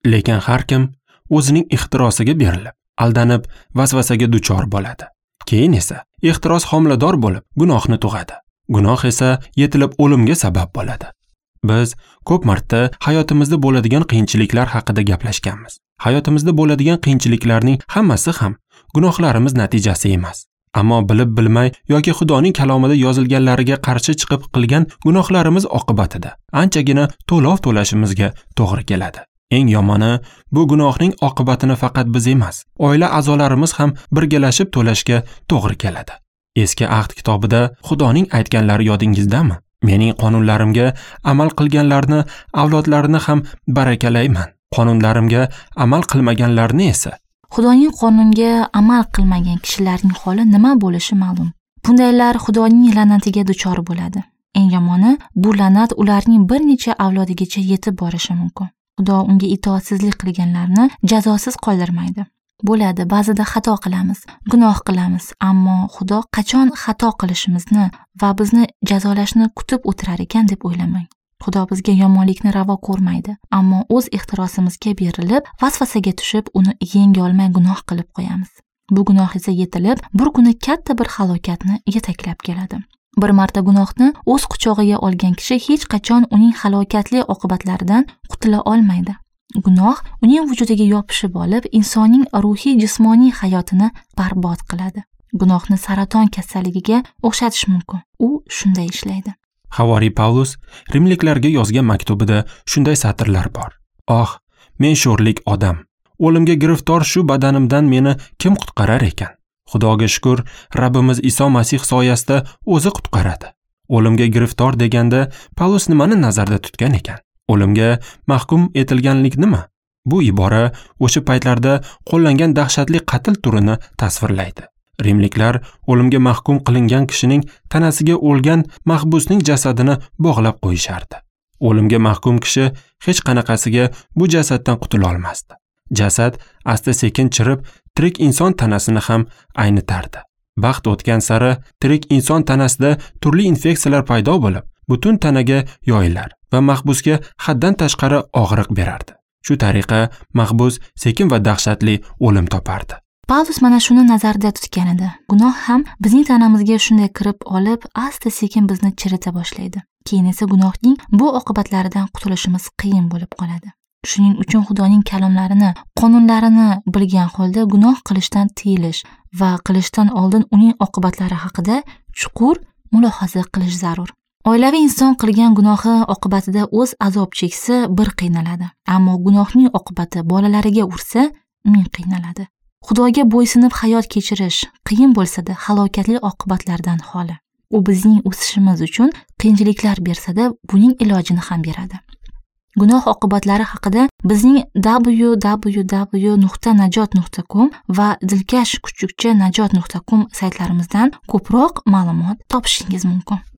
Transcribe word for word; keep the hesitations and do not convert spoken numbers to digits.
Lekin har kim o'zining ixtirosiga berilib, aldanib, vasvasaga duchor bo'ladi. Keyin esa ixtiros homilador bo'lib, gunohni tug'adi. Gunoh esa yetilib o'limga sabab bo'ladi. Biz ko'p marta hayotimizda bo'ladigan qiyinchiliklar haqida gaplashganmiz. Hayotimizda bo'ladigan qiyinchiliklarning hammasi ham gunohlarimiz natijasi emas. Ammo bilib bilmay yoki Xudoning kalomida yozilganlariga qarshi chiqib qilgan gunohlarimiz oqibatida anchagina to'lov to'lashimizga to'g'ri keladi. Eng yomoni, bu gunohning oqibatini faqat biz emas, oila a'zolarimiz ham birgalashib to'lashga to'g'ri keladi. Eski Ahd kitobida Xudoning aytganlari yodingizdami? Mening qonunlarimga amal qilganlarni, avlodlarini ham barakalayman. Qonunlarimga amal qilmaganlarni esa. Xudoning qonuniga amal qilmagan kishilarning holi nima bo'lishi ma'lum. Bundaylar Xudoning la'natiga duchor bo'ladi. Eng yomoni, bu la'nat ularning bir necha avlodigacha yetib borishi mumkin. Xudo unga itoatsizlik qilganlarni jazosiz qoldirmaydi. Bo'ladi, ba'zida xato qilamiz, gunoh qilamiz, ammo Xudo qachon xato qilishimizni va bizni jazolashni kutib o'tirar ekan deb o'ylamang. Xudo bizga yomonlikni ravo ko'rmaydi, ammo o'z ixtirosimizga berilib, vasvasaga tushib, uni yenga olmay gunoh qilib qo'yamiz. Bu gunoh esa yetilib, bir kuni katta bir halokatni yetaklab keladi. Bir marta gunohni o'z quchog'iga olgan kishi hech qachon uning halokatli oqibatlaridan qutula olmaydi. Gunoh uning vujudiga yopishib olib, insonning ruhiy jismoniy hayotini barbod qiladi. Gunohni saraton kasalligiga o'xshatish mumkin. U shunday ishlaydi. Havoriy Pavlus Rimliklarga yozgan maktubida shunday satrlar bor. Oh, men sho'rlik odam. O'limga giriftor shu badanimdan meni kim qutqarar ekan? Xudoga shukr, Rabbimiz Iso Masih soyasida o'zi qutqaradi. O'limga giriftor deganda Pavlus nimani nazarda tutgan ekan? O'limga mahkum etilganlik nima? Bu ibora o'sha paytlarda qo'llangan dahshatli qatl turini tasvirlaydi. Rimliklar o'limga mahkum qilingan kishining tanasiga o'lgan mahbusning jasadini bog'lab qo'yishardi. O'limga mahkum kishi hech qanaqasiga bu jasaddan qutula olmasdi. Jasad asta-sekin chirib, tirik inson tanasini ham aynitardi. Vaqt o'tgan sari tirik inson tanasida turli infeksiyalar paydo bo'lib, butun tanaga yoyilar va mahbusga haddan tashqari og'riq berardi. Shu tariqa mahbus sekin va dahshatli o'lim topardi. Pavlus mana shuni nazarda tutgan edi. Gunoh ham bizning tanamizga shunday kirib olib, asta-sekin bizni chirita boshlaydi. Keyin esa gunohning bu oqibatlaridan qutulishimiz qiyin bo'lib qoladi. Shuning uchun Xudoning kalomlarini, qonunlarini bilgan holda gunoh qilishdan tiyilish va qilishdan oldin uning oqibatlari haqida chuqur mulohaza qilish zarur. Oilaviy inson qilgan gunohi oqibatida o'z azob cheksa, bir qiynaladi. Ammo gunohning oqibati bolalariga ursa, ming qiynaladi. Xudoga bo'ysunib hayot kechirish qiyin bo'lsa-da, halokatli oqibatlardan xoli. U bizning o'sishimiz uchun qiyinchiliklar bersa-da, buning ilojini ham beradi. Gunoh oqibatlari haqida bizning w w w nuqta najot nuqta com va dilkash kuchukcha najot nuqta com saytlarimizdan ko'proq ma'lumot topishingiz mumkin.